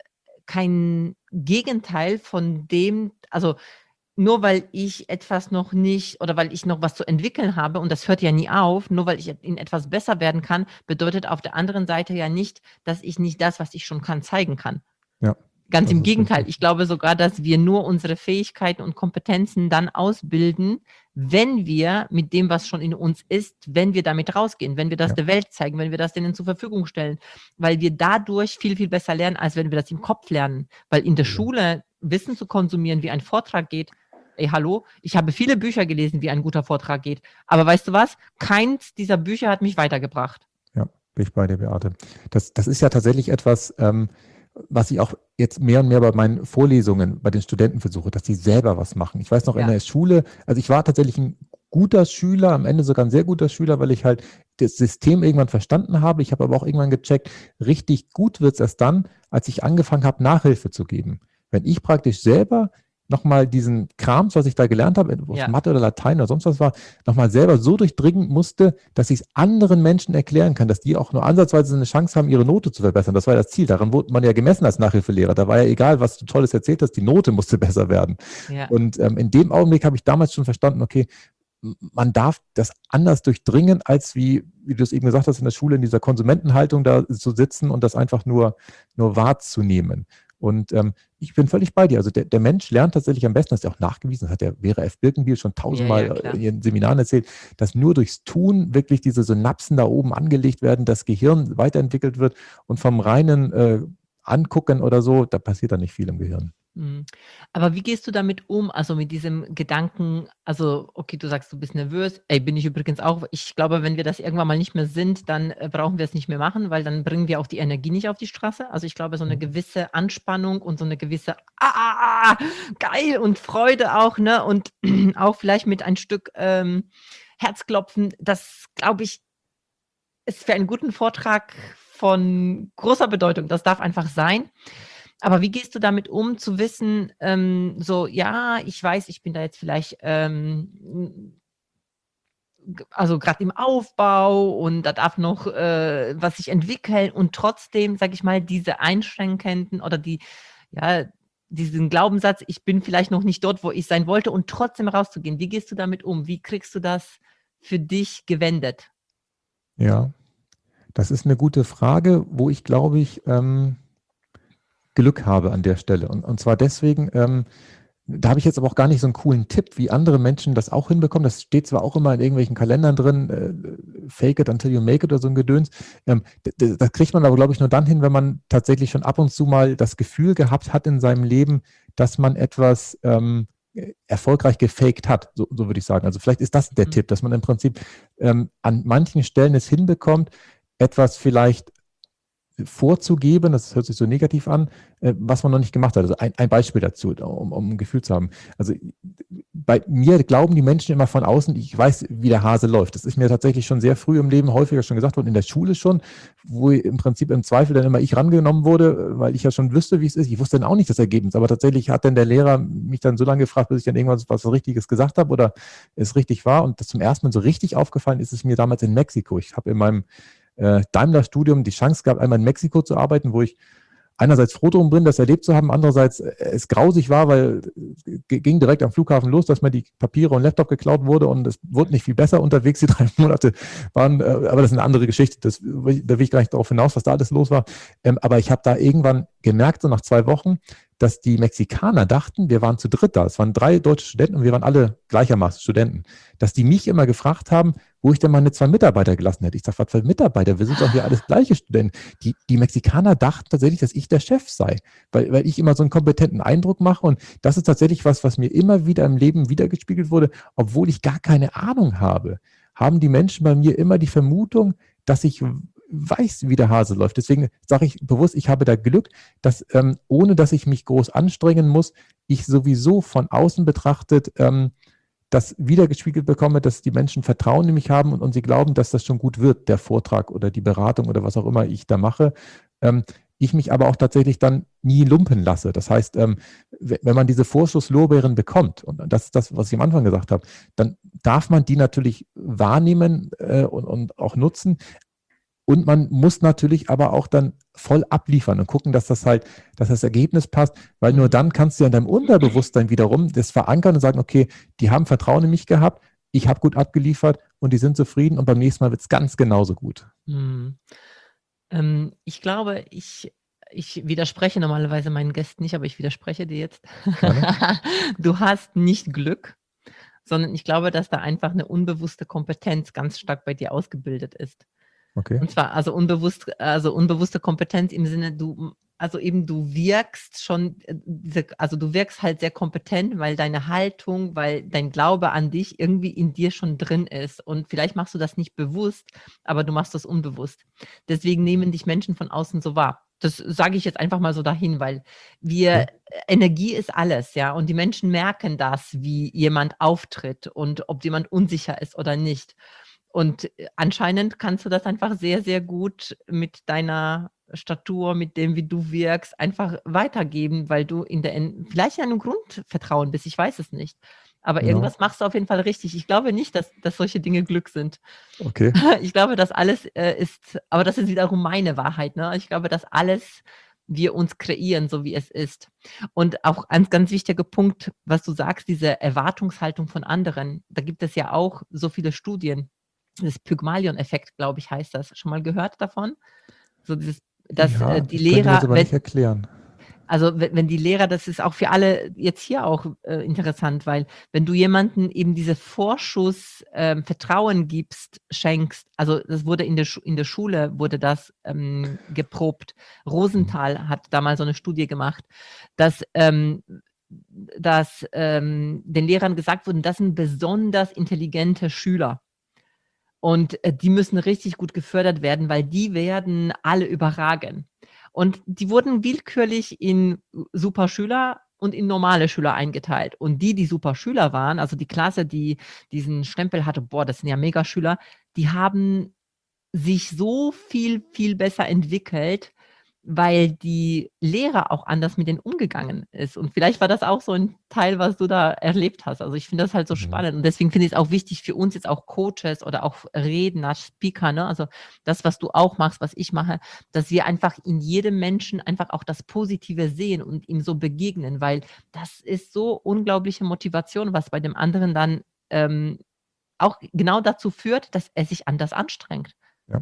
Gegenteil von dem, also nur weil ich etwas noch nicht oder weil ich noch was zu entwickeln habe, und das hört ja nie auf, nur weil ich in etwas besser werden kann, bedeutet auf der anderen Seite ja nicht, dass ich nicht das, was ich schon kann, zeigen kann. Ja, ganz im Gegenteil. Richtig. Ich glaube sogar, dass wir nur unsere Fähigkeiten und Kompetenzen dann ausbilden, wenn wir mit dem, was schon in uns ist, wenn wir damit rausgehen, wenn wir das der Welt zeigen, wenn wir das denen zur Verfügung stellen, weil wir dadurch viel, viel besser lernen, als wenn wir das im Kopf lernen. Weil in der Schule Wissen zu konsumieren, wie ein Vortrag geht, hallo, ich habe viele Bücher gelesen, wie ein guter Vortrag geht. Aber weißt du was? Keins dieser Bücher hat mich weitergebracht. Ja, bin ich bei dir, Beate. Das ist ja tatsächlich etwas, was ich auch jetzt mehr und mehr bei meinen Vorlesungen bei den Studenten versuche, dass die selber was machen. Ich weiß noch in der Schule, also ich war tatsächlich ein guter Schüler, am Ende sogar ein sehr guter Schüler, weil ich halt das System irgendwann verstanden habe. Ich habe aber auch irgendwann gecheckt, richtig gut wird es erst dann, als ich angefangen habe, Nachhilfe zu geben. Wenn ich praktisch selber nochmal diesen Krams, was ich da gelernt habe, ob Mathe oder Latein oder sonst was war, nochmal selber so durchdringen musste, dass ich es anderen Menschen erklären kann, dass die auch nur ansatzweise eine Chance haben, ihre Note zu verbessern. Das war ja das Ziel. Daran wurde man ja gemessen als Nachhilfelehrer. Da war ja egal, was du Tolles erzählt hast, die Note musste besser werden. Ja. Und in dem Augenblick habe ich damals schon verstanden, okay, man darf das anders durchdringen, als wie du es eben gesagt hast, in der Schule in dieser Konsumentenhaltung da zu sitzen und das einfach nur wahrzunehmen. Und ich bin völlig bei dir. Also der Mensch lernt tatsächlich am besten, das ist ja auch nachgewiesen, das hat der Vera F. Birkenbiel schon tausendmal in ihren Seminaren erzählt, dass nur durchs Tun wirklich diese Synapsen da oben angelegt werden, das Gehirn weiterentwickelt wird und vom reinen Angucken oder so, da passiert dann nicht viel im Gehirn. Aber wie gehst du damit um, also mit diesem Gedanken, also okay, du sagst, du bist nervös, bin ich übrigens auch, ich glaube, wenn wir das irgendwann mal nicht mehr sind, dann brauchen wir es nicht mehr machen, weil dann bringen wir auch die Energie nicht auf die Straße, also ich glaube, so eine gewisse Anspannung und so eine gewisse geil und Freude auch, ne, und auch vielleicht mit ein Stück Herzklopfen, das glaube ich, ist für einen guten Vortrag von großer Bedeutung, das darf einfach sein. Aber wie gehst du damit um, zu wissen, ich weiß, ich bin da jetzt vielleicht, also gerade im Aufbau und da darf noch was sich entwickeln und trotzdem, sage ich mal, diese einschränkenden oder diesen Glaubenssatz, ich bin vielleicht noch nicht dort, wo ich sein wollte und trotzdem rauszugehen. Wie gehst du damit um? Wie kriegst du das für dich gewendet? Ja, das ist eine gute Frage, wo ich glaube ich Glück habe an der Stelle. Und zwar deswegen, da habe ich jetzt aber auch gar nicht so einen coolen Tipp, wie andere Menschen das auch hinbekommen. Das steht zwar auch immer in irgendwelchen Kalendern drin, fake it until you make it oder so ein Gedöns. Das kriegt man aber, glaube ich, nur dann hin, wenn man tatsächlich schon ab und zu mal das Gefühl gehabt hat in seinem Leben, dass man etwas erfolgreich gefaked hat, so würde ich sagen. Also vielleicht ist das der Tipp, dass man im Prinzip an manchen Stellen es hinbekommt, etwas vielleicht vorzugeben, das hört sich so negativ an, was man noch nicht gemacht hat. Also ein Beispiel dazu, um ein Gefühl zu haben. Also bei mir glauben die Menschen immer von außen, ich weiß, wie der Hase läuft. Das ist mir tatsächlich schon sehr früh im Leben häufiger schon gesagt worden, in der Schule schon, wo im Prinzip im Zweifel dann immer ich rangenommen wurde, weil ich ja schon wüsste, wie es ist. Ich wusste dann auch nicht das Ergebnis, aber tatsächlich hat dann der Lehrer mich dann so lange gefragt, bis ich dann irgendwas was Richtiges gesagt habe oder es richtig war. Und das zum ersten Mal so richtig aufgefallen ist es mir damals in Mexiko. Ich habe in meinem Daimler-Studium die Chance gehabt, einmal in Mexiko zu arbeiten, wo ich einerseits froh drum bin, das erlebt zu haben, andererseits es grausig war, weil es ging direkt am Flughafen los, dass mir die Papiere und Laptop geklaut wurde und es wurde nicht viel besser unterwegs. Die 3 Monate waren, aber das ist eine andere Geschichte. Da will ich gar nicht darauf hinaus, was da alles los war. Aber ich habe da irgendwann gemerkt, so nach 2 Wochen, dass die Mexikaner dachten, wir waren zu dritt da. Es waren 3 deutsche Studenten und wir waren alle gleichermaßen Studenten. Dass die mich immer gefragt haben, wo ich denn meine 2 Mitarbeiter gelassen hätte. Ich sage, was für Mitarbeiter? Wir sind doch hier alles gleiche Studenten. Die Mexikaner dachten tatsächlich, dass ich der Chef sei, weil ich immer so einen kompetenten Eindruck mache. Und das ist tatsächlich was mir immer wieder im Leben wiedergespiegelt wurde, obwohl ich gar keine Ahnung habe, haben die Menschen bei mir immer die Vermutung, dass ich weiß, wie der Hase läuft. Deswegen sage ich bewusst, ich habe da Glück, dass ohne dass ich mich groß anstrengen muss, ich sowieso von außen betrachtet das wiedergespiegelt bekomme, dass die Menschen Vertrauen in mich haben und sie glauben, dass das schon gut wird, der Vortrag oder die Beratung oder was auch immer ich da mache. Ich mich aber auch tatsächlich dann nie lumpen lasse. Das heißt, wenn man diese Vorschusslorbeeren bekommt, und das ist das, was ich am Anfang gesagt habe, dann darf man die natürlich wahrnehmen und auch nutzen. Und man muss natürlich aber auch dann voll abliefern und gucken, dass das Ergebnis passt, weil nur dann kannst du ja in deinem Unterbewusstsein wiederum das verankern und sagen, okay, die haben Vertrauen in mich gehabt, ich habe gut abgeliefert und die sind zufrieden und beim nächsten Mal wird es ganz genauso gut. Ich glaube, ich widerspreche normalerweise meinen Gästen nicht, aber ich widerspreche dir jetzt. Du hast nicht Glück, sondern ich glaube, dass da einfach eine unbewusste Kompetenz ganz stark bei dir ausgebildet ist. Okay. Und zwar unbewusste Kompetenz im Sinne, du wirkst schon, du wirkst halt sehr kompetent, weil deine Haltung, weil dein Glaube an dich irgendwie in dir schon drin ist. Und vielleicht machst du das nicht bewusst, aber du machst das unbewusst. Deswegen nehmen dich Menschen von außen so wahr. Das sage ich jetzt einfach mal so dahin, weil Energie ist alles, ja. Und die Menschen merken das, wie jemand auftritt und ob jemand unsicher ist oder nicht. Und anscheinend kannst du das einfach sehr, sehr gut mit deiner Statur, mit dem, wie du wirkst, einfach weitergeben, weil du vielleicht in einem Grundvertrauen bist, ich weiß es nicht. Aber irgendwas machst du auf jeden Fall richtig. Ich glaube nicht, dass solche Dinge Glück sind. Okay. Ich glaube, dass alles aber das ist wiederum meine Wahrheit. Ne? Ich glaube, dass alles wir uns kreieren, so wie es ist. Und auch ein ganz wichtiger Punkt, was du sagst, diese Erwartungshaltung von anderen. Da gibt es ja auch so viele Studien. Das Pygmalion-Effekt, glaube ich, heißt das. Schon mal gehört davon? So dieses, dass die Lehrer, ich könnte das aber nicht erklären. Also wenn die Lehrer, das ist auch für alle jetzt hier auch interessant, weil wenn du jemanden eben diese Vorschuss Vertrauen schenkst, also das wurde in der Schule wurde das geprobt. Rosenthal hat da mal so eine Studie gemacht, dass den Lehrern gesagt wurde, das sind besonders intelligente Schüler. Und die müssen richtig gut gefördert werden, weil die werden alle überragen. Und die wurden willkürlich in Superschüler und in normale Schüler eingeteilt. Und die Superschüler waren, also die Klasse, die diesen Stempel hatte, boah, das sind ja Megaschüler, die haben sich so viel, viel besser entwickelt, weil die Lehrer auch anders mit denen umgegangen ist. Und vielleicht war das auch so ein Teil, was du da erlebt hast. Also ich finde das halt so spannend. Und deswegen finde ich es auch wichtig für uns jetzt auch Coaches oder auch Redner, Speaker, ne? Also das, was du auch machst, was ich mache, dass wir einfach in jedem Menschen einfach auch das Positive sehen und ihm so begegnen, weil das ist so unglaubliche Motivation, was bei dem anderen dann auch genau dazu führt, dass er sich anders anstrengt.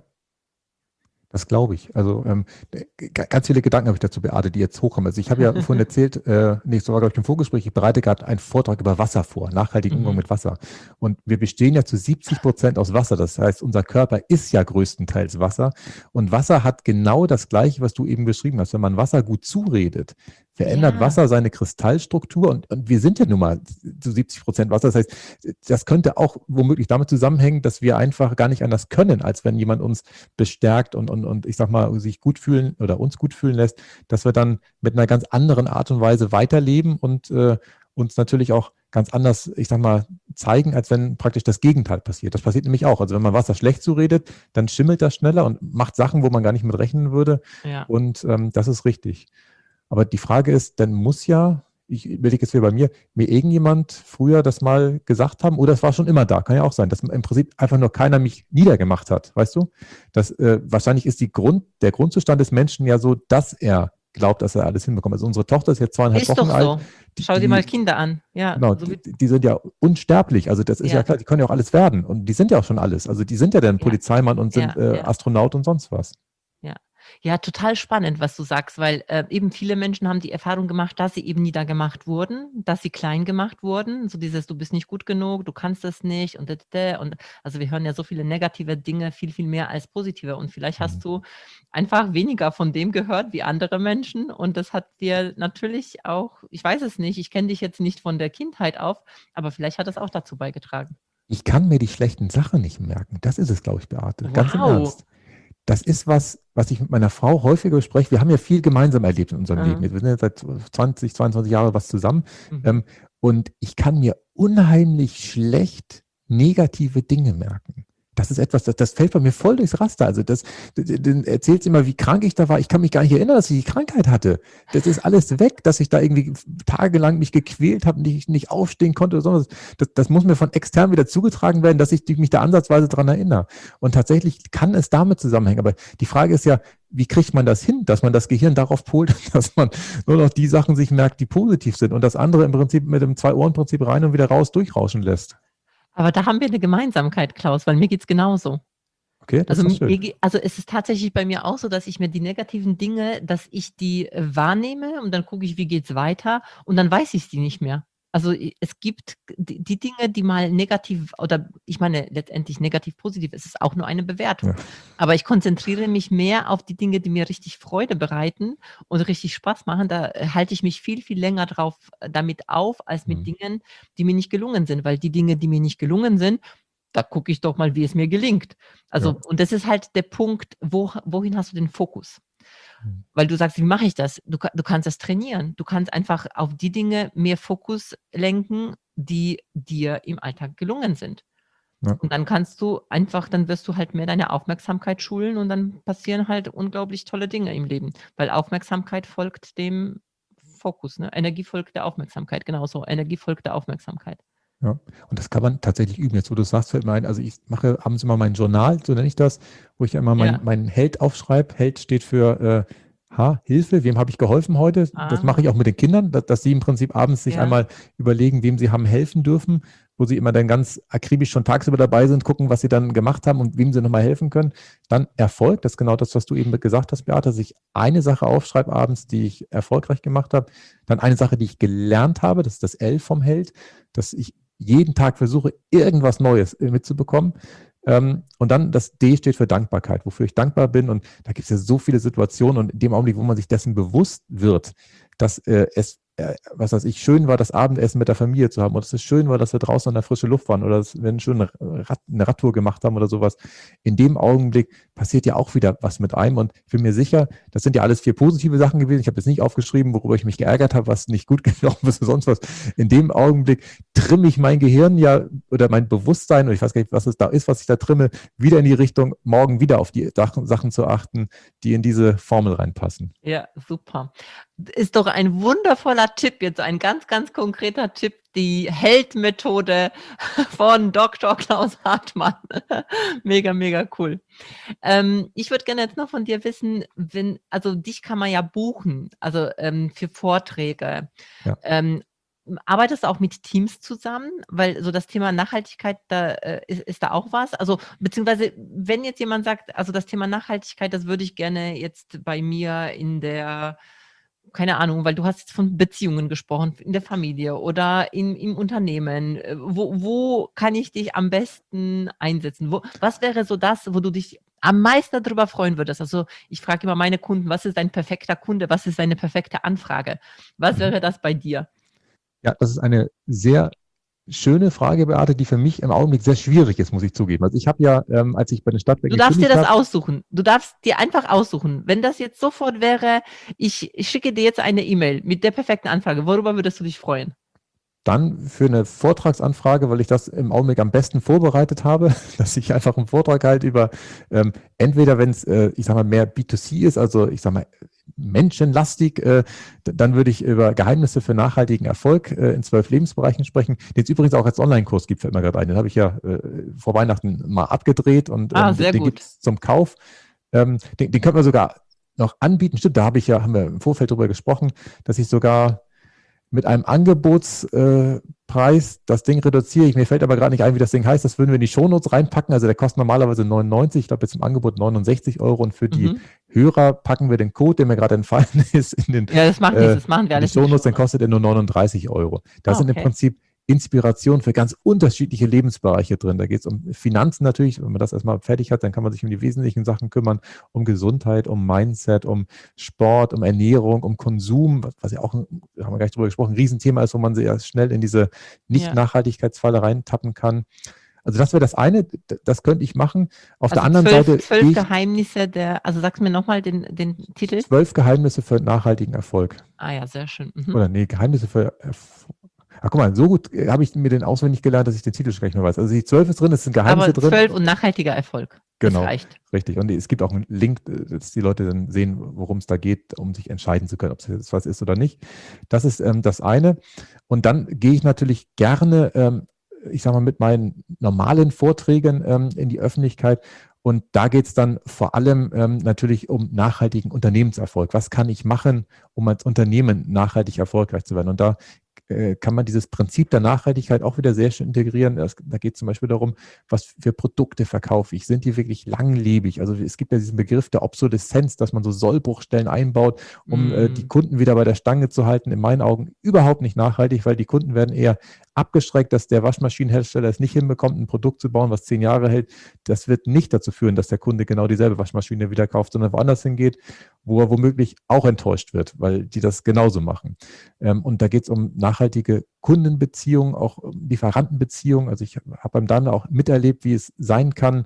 Das glaube ich. Also ganz viele Gedanken habe ich dazu, Beate, die jetzt hochkommen. Also ich habe ja vorhin erzählt, so war, glaube ich, im Vorgespräch, ich bereite gerade einen Vortrag über Wasser vor, nachhaltigen Umgang mit Wasser. Und wir bestehen ja zu 70% aus Wasser. Das heißt, unser Körper ist ja größtenteils Wasser. Und Wasser hat genau das Gleiche, was du eben beschrieben hast. Wenn man Wasser gut zuredet, verändert Wasser seine Kristallstruktur und wir sind ja nun mal zu 70% Wasser. Das heißt, das könnte auch womöglich damit zusammenhängen, dass wir einfach gar nicht anders können, als wenn jemand uns bestärkt und ich sag mal, sich gut fühlen oder uns gut fühlen lässt, dass wir dann mit einer ganz anderen Art und Weise weiterleben und uns natürlich auch ganz anders, ich sag mal, zeigen, als wenn praktisch das Gegenteil passiert. Das passiert nämlich auch. Also wenn man Wasser schlecht zuredet, dann schimmelt das schneller und macht Sachen, wo man gar nicht mit rechnen würde. Ja. Und das ist richtig. Aber die Frage ist, dann muss ja, ich überlege jetzt wieder bei mir irgendjemand früher das mal gesagt haben, oder es war schon immer da, kann ja auch sein, dass im Prinzip einfach nur keiner mich niedergemacht hat, weißt du? Das, wahrscheinlich ist der Grundzustand des Menschen ja so, dass er glaubt, dass er alles hinbekommt. Also unsere Tochter ist jetzt 2,5 Wochen alt. So. Schau dir mal Kinder an. Ja, genau, so die sind ja unsterblich, also das ist ja klar, die können ja auch alles werden und die sind ja auch schon alles. Also die sind ja dann Polizeimann und sind Astronaut und sonst was. Ja, total spannend, was du sagst, weil eben viele Menschen haben die Erfahrung gemacht, dass sie eben niedergemacht wurden, dass sie klein gemacht wurden. So dieses, du bist nicht gut genug, du kannst das nicht und also wir hören ja so viele negative Dinge, viel, viel mehr als positive. Und vielleicht hast du einfach weniger von dem gehört wie andere Menschen. Und das hat dir natürlich auch, ich weiß es nicht, ich kenne dich jetzt nicht von der Kindheit auf, aber vielleicht hat das auch dazu beigetragen. Ich kann mir die schlechten Sachen nicht merken. Das ist es, glaube ich, Beate. Wow. Ganz im Ernst. Das ist was ich mit meiner Frau häufiger bespreche. Wir haben ja viel gemeinsam erlebt in unserem Leben. Wir sind jetzt seit 20, 22 Jahren was zusammen. Und ich kann mir unheimlich schlecht negative Dinge merken. Das ist etwas, das fällt bei mir voll durchs Raster. Also du erzählst immer, wie krank ich da war. Ich kann mich gar nicht erinnern, dass ich die Krankheit hatte. Das ist alles weg, dass ich da irgendwie tagelang mich gequält habe und ich nicht aufstehen konnte oder sowas. Das muss mir von extern wieder zugetragen werden, dass ich mich da ansatzweise dran erinnere. Und tatsächlich kann es damit zusammenhängen. Aber die Frage ist ja, wie kriegt man das hin, dass man das Gehirn darauf polt, dass man nur noch die Sachen sich merkt, die positiv sind und das andere im Prinzip mit dem Zwei-Ohren-Prinzip rein und wieder raus durchrauschen lässt? Aber da haben wir eine Gemeinsamkeit, Klaus, weil mir geht es genauso. Okay, das Also, ist schön. also es ist tatsächlich bei mir auch so, dass ich mir die negativen Dinge, dass ich die wahrnehme und dann gucke ich, wie geht's weiter und dann weiß ich die nicht mehr. Also es gibt die Dinge, die mal negativ oder ich meine letztendlich negativ positiv, es ist auch nur eine Bewertung. Ja. Aber ich konzentriere mich mehr auf die Dinge, die mir richtig Freude bereiten und richtig Spaß machen. Da halte ich mich viel, viel länger damit auf, als mit Dingen, die mir nicht gelungen sind. Weil die Dinge, die mir nicht gelungen sind, da gucke ich doch mal, wie es mir gelingt. Also, und das ist halt der Punkt, wohin hast du den Fokus? Weil du sagst, wie mache ich das? Du kannst das trainieren. Du kannst einfach auf die Dinge mehr Fokus lenken, die dir im Alltag gelungen sind. Ja. Und dann dann wirst du halt mehr deine Aufmerksamkeit schulen und dann passieren halt unglaublich tolle Dinge im Leben. Weil Aufmerksamkeit folgt dem Fokus, ne? Energie folgt der Aufmerksamkeit, genauso. Energie folgt der Aufmerksamkeit. Ja, und das kann man tatsächlich üben. Jetzt, wo du sagst, fällt mir ein, also ich mache abends immer mein Journal, so nenne ich das, wo ich immer meinen Held aufschreibe. Held steht für Hilfe, wem habe ich geholfen heute? Das mache ich auch mit den Kindern, dass sie im Prinzip abends sich einmal überlegen, wem sie haben helfen dürfen, wo sie immer dann ganz akribisch schon tagsüber dabei sind, gucken, was sie dann gemacht haben und wem sie nochmal helfen können. Dann Erfolg, das ist genau das, was du eben gesagt hast, Beate, dass ich eine Sache aufschreibe abends, die ich erfolgreich gemacht habe. Dann eine Sache, die ich gelernt habe, das ist das L vom Held, dass ich jeden Tag versuche, irgendwas Neues mitzubekommen. Und dann das D steht für Dankbarkeit, wofür ich dankbar bin. Und da gibt es ja so viele Situationen und in dem Augenblick, wo man sich dessen bewusst wird, dass es, was weiß ich, schön war, das Abendessen mit der Familie zu haben oder dass es schön war, dass wir draußen an der frischen Luft waren oder dass wir eine schöne eine Radtour gemacht haben oder sowas. In dem Augenblick passiert ja auch wieder was mit einem und ich bin mir sicher, das sind ja alles 4 positive Sachen gewesen. Ich habe jetzt nicht aufgeschrieben, worüber ich mich geärgert habe, was nicht gut gelaufen ist oder sonst was. In dem Augenblick trimme ich mein Gehirn ja oder mein Bewusstsein und ich weiß gar nicht, was es da ist, was ich da trimme, wieder in die Richtung, morgen wieder auf die Sachen zu achten, die in diese Formel reinpassen. Ja, super. Ist doch ein wundervoller Tipp, jetzt ein ganz, ganz konkreter Tipp, die Held-Methode von Dr. Klaus Hartmann. Mega, mega cool. Ich würde gerne jetzt noch von dir wissen, also dich kann man ja buchen, also für Vorträge. Ja. Arbeitest du auch mit Teams zusammen? Weil so das Thema Nachhaltigkeit, da ist da auch was? Also beziehungsweise, wenn jetzt jemand sagt, also das Thema Nachhaltigkeit, das würde ich gerne jetzt bei mir keine Ahnung, weil du hast jetzt von Beziehungen gesprochen, in der Familie oder im Unternehmen. Wo kann ich dich am besten einsetzen? Was wäre so das, wo du dich am meisten darüber freuen würdest? Also ich frage immer meine Kunden, was ist dein perfekter Kunde? Was ist deine perfekte Anfrage? Was wäre das bei dir? Ja, das ist eine sehr schöne Frage, Beate, die für mich im Augenblick sehr schwierig ist, muss ich zugeben. Also ich habe ja, als ich bei den Stadtwerken Du darfst dir das habe, aussuchen. Du darfst dir einfach aussuchen. Wenn das jetzt sofort wäre, ich schicke dir jetzt eine E-Mail mit der perfekten Anfrage. Worüber würdest du dich freuen? dann für eine Vortragsanfrage, weil ich das im Augenblick am besten vorbereitet habe, dass ich einfach einen Vortrag halt über entweder, wenn es, ich sag mal, mehr B2C ist, also ich sag mal, menschenlastig, dann würde ich über Geheimnisse für nachhaltigen Erfolg in 12 Lebensbereichen sprechen, den es übrigens auch als Online-Kurs gibt, fällt mir gerade ein. Den habe ich ja vor Weihnachten mal abgedreht und den gibt es zum Kauf. Den könnte man sogar noch anbieten. Stimmt, haben wir im Vorfeld darüber gesprochen, dass ich sogar mit einem Angebotspreis das Ding reduziere ich. Mir fällt aber gerade nicht ein, wie das Ding heißt. Das würden wir in die Shownotes reinpacken. Also der kostet normalerweise 99. Ich glaube jetzt im Angebot 69 €. Und für die Hörer packen wir den Code, der mir gerade entfallen ist, in den das machen wir alles in die Shownotes. Dann kostet er nur 39 €. Da sind im Prinzip Inspiration für ganz unterschiedliche Lebensbereiche drin. Da geht es um Finanzen natürlich. Wenn man das erstmal fertig hat, dann kann man sich um die wesentlichen Sachen kümmern, um Gesundheit, um Mindset, um Sport, um Ernährung, um Konsum, was ja auch, da haben wir gar nicht drüber gesprochen, ein Riesenthema ist, wo man sehr schnell in diese Nicht-Nachhaltigkeitsfalle reintappen kann. Also das wäre das eine, das könnte ich machen. Auf der anderen Seite... 12 Geheimnisse also sagst du mir nochmal den Titel? 12 Geheimnisse für nachhaltigen Erfolg. Ah ja, sehr schön. Oder nee, Geheimnisse für Ach, guck mal, so gut habe ich mir den auswendig gelernt, dass ich den Titel schon nicht mehr weiß. Also die 12 ist drin, es sind Geheimnisse Aber drin. 12 und nachhaltiger Erfolg. Genau, das reicht. richtig. Und es gibt auch einen Link, dass die Leute dann sehen, worum es da geht, um sich entscheiden zu können, ob es jetzt was ist oder nicht. Das ist das eine. Und dann gehe ich natürlich gerne, ich sage mal, mit meinen normalen Vorträgen in die Öffentlichkeit. Und da geht es dann vor allem natürlich um nachhaltigen Unternehmenserfolg. Was kann ich machen, um als Unternehmen nachhaltig erfolgreich zu werden? Und da kann man dieses Prinzip der Nachhaltigkeit auch wieder sehr schön integrieren. Da geht es zum Beispiel darum, was für Produkte verkaufe ich. Sind die wirklich langlebig? Also es gibt ja diesen Begriff der Obsoleszenz, dass man so Sollbruchstellen einbaut, um die Kunden wieder bei der Stange zu halten. In meinen Augen überhaupt nicht nachhaltig, weil die Kunden werden eher abgeschreckt, dass der Waschmaschinenhersteller es nicht hinbekommt, ein Produkt zu bauen, was 10 Jahre hält. Das wird nicht dazu führen, dass der Kunde genau dieselbe Waschmaschine wieder kauft, sondern woanders hingeht, wo er womöglich auch enttäuscht wird, weil die das genauso machen. Und da geht es um nachhaltige Kundenbeziehungen, auch um Lieferantenbeziehungen. Also ich habe beim Daimler auch miterlebt, wie es sein kann,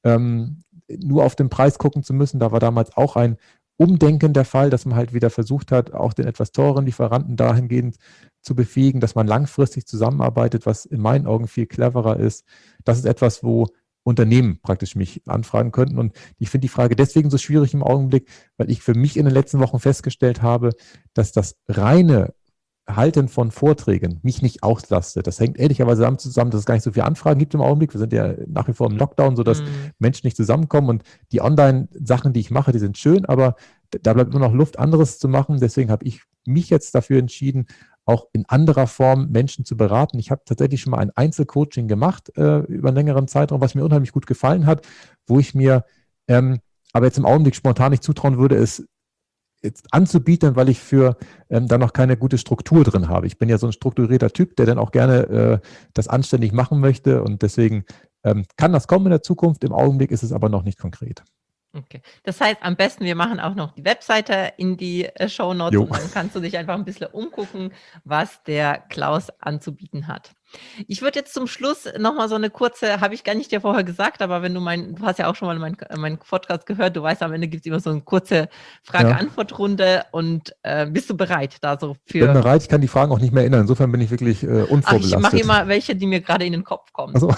nur auf den Preis gucken zu müssen. Da war damals auch ein Umdenken der Fall, dass man halt wieder versucht hat, auch den etwas teuren Lieferanten dahingehend zu befähigen, dass man langfristig zusammenarbeitet, was in meinen Augen viel cleverer ist. Das ist etwas, wo Unternehmen praktisch mich anfragen könnten. Und ich finde die Frage deswegen so schwierig im Augenblick, weil ich für mich in den letzten Wochen festgestellt habe, dass das reine Halten von Vorträgen mich nicht auslastet. Das hängt ehrlicherweise damit zusammen, dass es gar nicht so viele Anfragen gibt im Augenblick. Wir sind ja nach wie vor im Lockdown, sodass Menschen nicht zusammenkommen. Und die Online-Sachen, die ich mache, die sind schön, aber da bleibt immer noch Luft, anderes zu machen. Deswegen habe ich mich jetzt dafür entschieden, auch in anderer Form Menschen zu beraten. Ich habe tatsächlich schon mal ein Einzelcoaching gemacht über einen längeren Zeitraum, was mir unheimlich gut gefallen hat, wo ich mir aber jetzt im Augenblick spontan nicht zutrauen würde, es jetzt anzubieten, weil ich für da noch keine gute Struktur drin habe. Ich bin ja so ein strukturierter Typ, der dann auch gerne das anständig machen möchte und deswegen kann das kommen in der Zukunft. Im Augenblick ist es aber noch nicht konkret. Okay. Das heißt, am besten, wir machen auch noch die Webseite in die Shownotes und dann kannst du dich einfach ein bisschen umgucken, was der Klaus anzubieten hat. Ich würde jetzt zum Schluss nochmal so eine kurze, habe ich gar nicht dir vorher gesagt, aber wenn du du hast ja auch schon mal meinen Podcast gehört, du weißt, am Ende gibt es immer so eine kurze Frage-Antwort-Runde und bist du bereit da so für? Ich bin bereit, ich kann die Fragen auch nicht mehr erinnern, insofern bin ich wirklich unvorbelastet. Ich mache immer welche, die mir gerade in den Kopf kommen. Also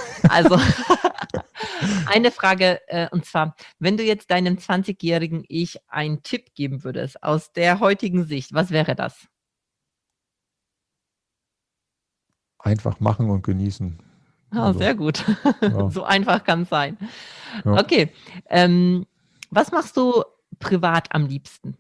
eine Frage, und zwar, wenn du jetzt deinem 20-jährigen Ich einen Tipp geben würdest, aus der heutigen Sicht, was wäre das? Einfach machen und genießen. Also, sehr gut. Ja. So einfach kann es sein. Ja. Okay. Was machst du privat am liebsten?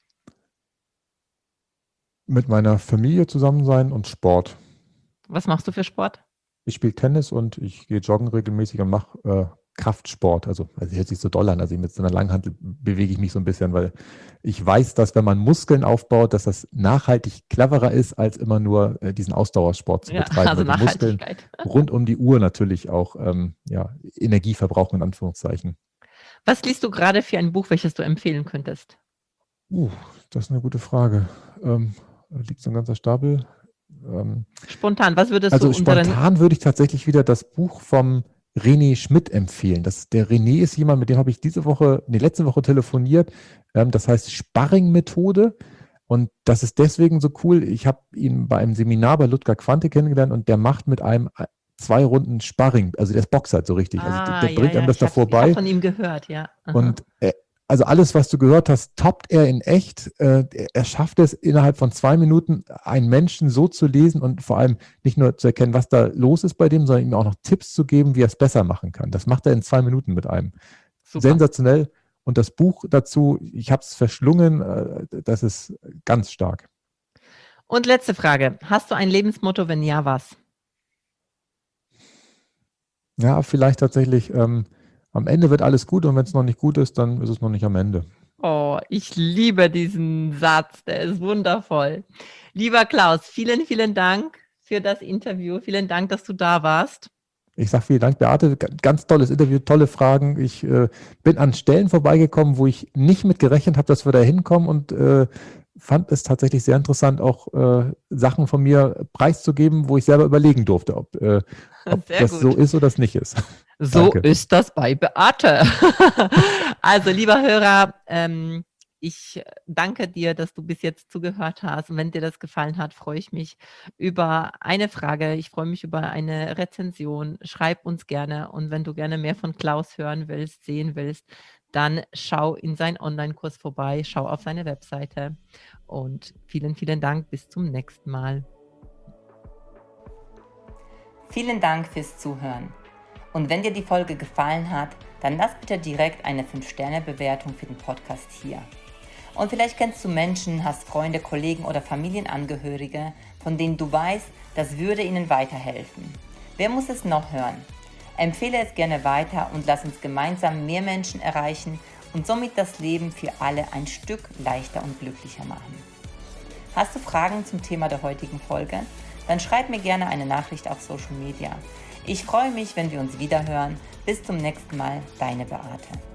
Mit meiner Familie zusammen sein und Sport. Was machst du für Sport? Ich spiele Tennis und ich gehe joggen regelmäßig und mache Kraftsport. Also hört sich so doll an. Also mit so einer Langhantel bewege ich mich so ein bisschen, weil ich weiß, dass wenn man Muskeln aufbaut, dass das nachhaltig cleverer ist, als immer nur diesen Ausdauersport zu betreiben. Also weil die Muskeln rund um die Uhr natürlich auch Energie verbrauchen, in Anführungszeichen. Was liest du gerade für ein Buch, welches du empfehlen könntest? Das ist eine gute Frage. Liegt so ein ganzer Stapel. Spontan, was würdest du? Also spontan würde ich tatsächlich wieder das Buch vom René Schmidt empfehlen. Der René ist jemand, mit dem habe ich letzte Woche telefoniert. Das heißt Sparring-Methode. Und das ist deswegen so cool. Ich habe ihn bei einem Seminar bei Ludger Quante kennengelernt und der macht mit einem 2 Runden Sparring. Also der ist Boxer halt so richtig. Also der bringt einem das davor bei. Ich habe von ihm gehört, ja. Aha. Und also alles, was du gehört hast, toppt er in echt. Er schafft es innerhalb von 2 Minuten, einen Menschen so zu lesen und vor allem nicht nur zu erkennen, was da los ist bei dem, sondern ihm auch noch Tipps zu geben, wie er es besser machen kann. Das macht er in 2 Minuten mit einem. Super. Sensationell. Und das Buch dazu, ich habe es verschlungen, das ist ganz stark. Und letzte Frage. Hast du ein Lebensmotto? Wenn ja, was? Ja, vielleicht tatsächlich... am Ende wird alles gut und wenn es noch nicht gut ist, dann ist es noch nicht am Ende. Oh, ich liebe diesen Satz, der ist wundervoll. Lieber Klaus, vielen, vielen Dank für das Interview. Vielen Dank, dass du da warst. Ich sage vielen Dank, Beate. Ganz tolles Interview, tolle Fragen. Ich bin an Stellen vorbeigekommen, wo ich nicht mit gerechnet habe, dass wir da hinkommen und fand es tatsächlich sehr interessant, auch Sachen von mir preiszugeben, wo ich selber überlegen durfte, ob das so ist oder das nicht ist. So ist das bei Beate. Also, lieber Hörer, ich danke dir, dass du bis jetzt zugehört hast. Und wenn dir das gefallen hat, freue ich mich über eine Frage. Ich freue mich über eine Rezension. Schreib uns gerne. Und wenn du gerne mehr von Klaus hören willst, sehen willst, dann schau in seinen Online-Kurs vorbei, schau auf seine Webseite. Und vielen, vielen Dank. Bis zum nächsten Mal. Vielen Dank fürs Zuhören. Und wenn dir die Folge gefallen hat, dann lass bitte direkt eine 5-Sterne-Bewertung für den Podcast hier. Und vielleicht kennst du Menschen, hast Freunde, Kollegen oder Familienangehörige, von denen du weißt, das würde ihnen weiterhelfen. Wer muss es noch hören? Empfehle es gerne weiter und lass uns gemeinsam mehr Menschen erreichen und somit das Leben für alle ein Stück leichter und glücklicher machen. Hast du Fragen zum Thema der heutigen Folge? Dann schreib mir gerne eine Nachricht auf Social Media. Ich freue mich, wenn wir uns wiederhören. Bis zum nächsten Mal, deine Beate.